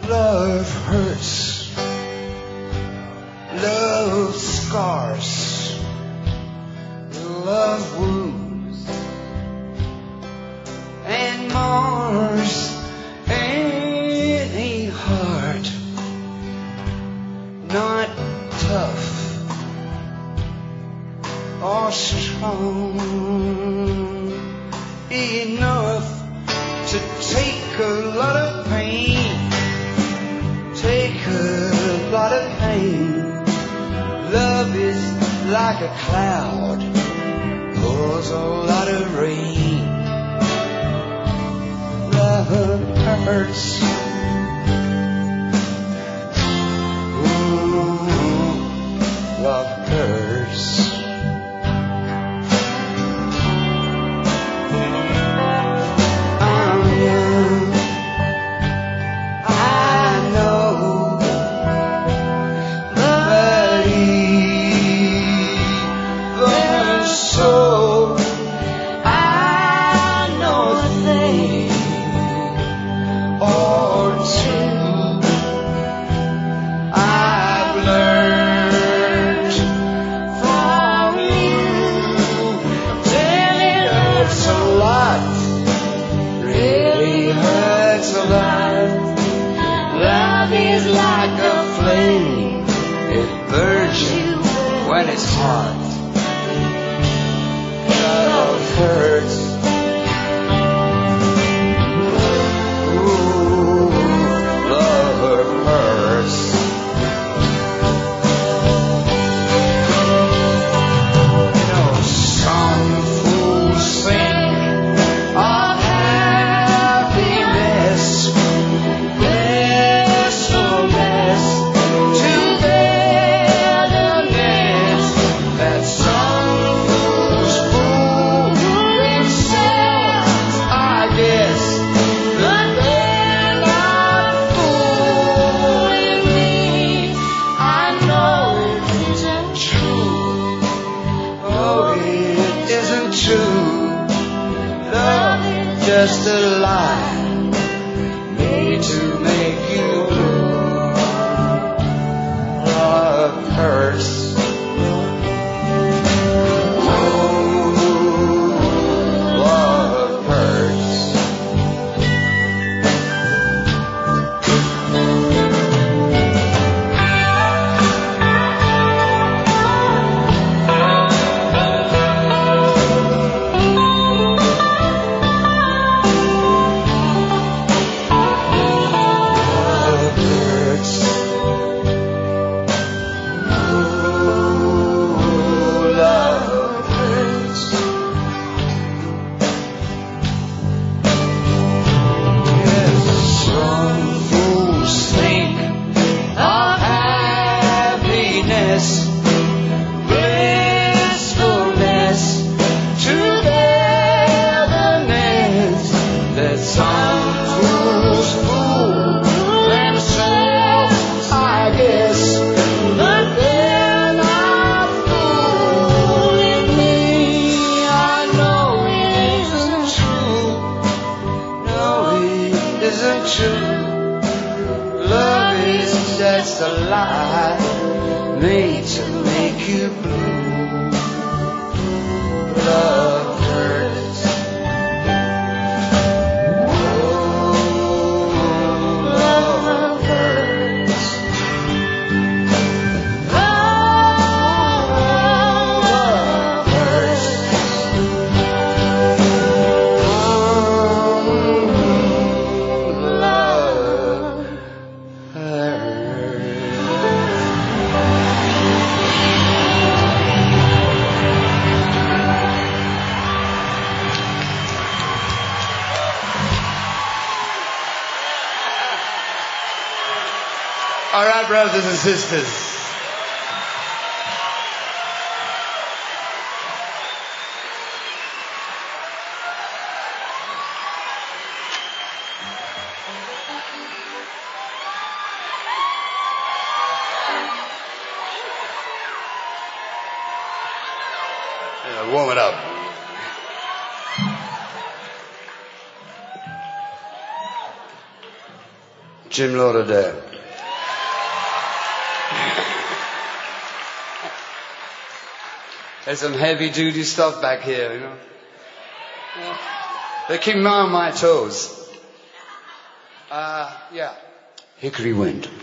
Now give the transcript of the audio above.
Love hurts, love scars, love wounds and mars any heart not tough or strong enough to take a lot of pain. Take a lot of pain. Love is like a cloud, pours a lot of rain. Love hurts. Ooh, love hurts. All right, brothers and sisters. Warm it up. Jim Lauderdale. There's some heavy-duty stuff back here, you know. They keep me on my toes. Yeah. Hickory Wind.